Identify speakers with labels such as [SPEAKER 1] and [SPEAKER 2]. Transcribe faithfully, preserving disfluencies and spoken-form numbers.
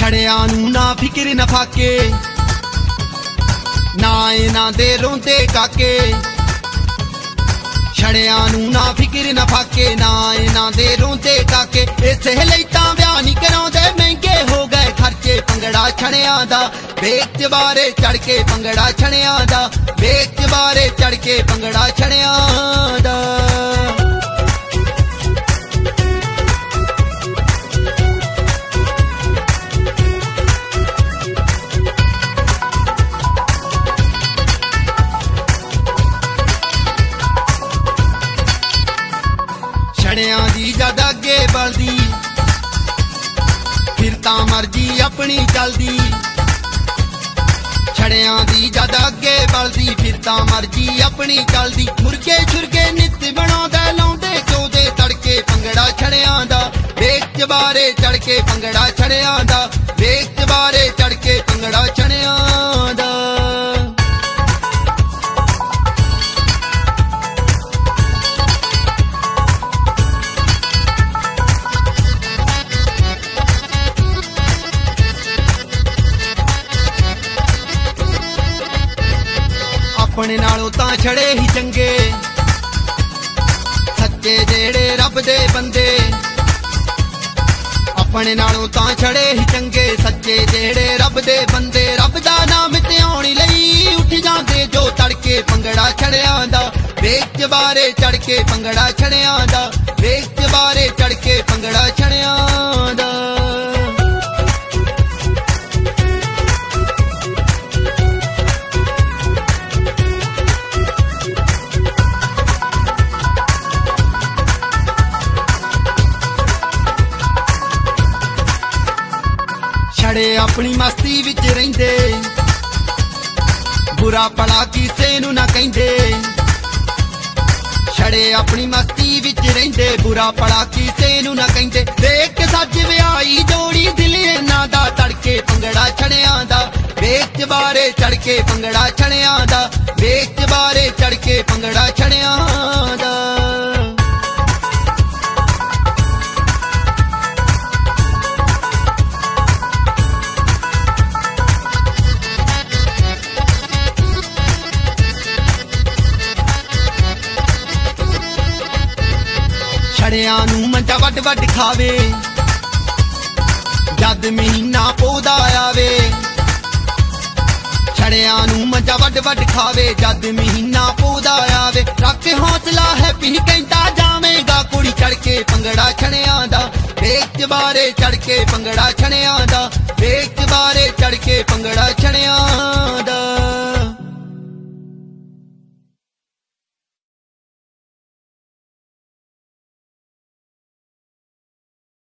[SPEAKER 1] छड़िया नू ना फिक्र न फाके, ना इन्हां दे रोंदे काके। छड़िया नू ना फिक्र न फाके, ना इन्हां दे रोंदे काके। इस लई तां ब्याह नहीं कराउंदे, महंगे हो गए खर्चे भंगड़ा छड़िया दा। वेच बारे चढ़ के भंगड़ा छड़िया दा, वेच बारे चढ़ के भंगड़ा छड़िया दा। छड़िया दी जद अगे बलदी, फिर तां मर्जी अपनी चलदी। छड़िया दी जद अगे बलदी, फिर तां मर्जी अपनी चलदी। मुर्गे छुरगे नित बनाउंदे, लाउंदे चौदे तड़के भंगड़ा छड़िया दा। वेच बारे चढ़ के भंगड़ा छड़िया दा, वेच बारे चढ़ के भंगड़ा छड़िया दा। अपने नालों तां छड़े ही चंगे, सच्चे जेड़े रब दे बंदे। अपने नालों तां छड़े ही चंगे, सच्चे जेड़े रब दे बंदे। रब दा नाम ते आउणी लई उठ जांदे जो तड़के भंगड़ा छड़िया दा। वेच बारे चढ़ के भंगड़ा छड़िया दा, वेच बारे चढ़ के भंगड़ा छड़िया दा। छड़े अपनी मस्ती विच रहिंदे, बुरा भला किसे नू ना कहिंदे। छड़े अपनी मस्ती विच रहिंदे, बुरा भला किसे नू ना कहिंदे। देख सज विआही जोड़ी दिल इन्हां दा, तड़के भंगड़ा छड़िया दा। वेच बारे चढ़ के भंगड़ा छड़िया दा, वेच बारे चढ़ के भंगड़ा छड़िया दा। छड़िया नू मंजा वड वड खावे, जद महीना पौदा आवे। छड़िया नू मंजा वड वड खावे, जद महीना पौदा आवे। रख हौसला है पी कहता जावेगा कुड़ी चढ़ के भंगड़ा छड़िया दा। वेच बारे चढ़ के भंगड़ा छड़िया दा, वेच बारे चढ़ के भंगड़ा छड़िया दा।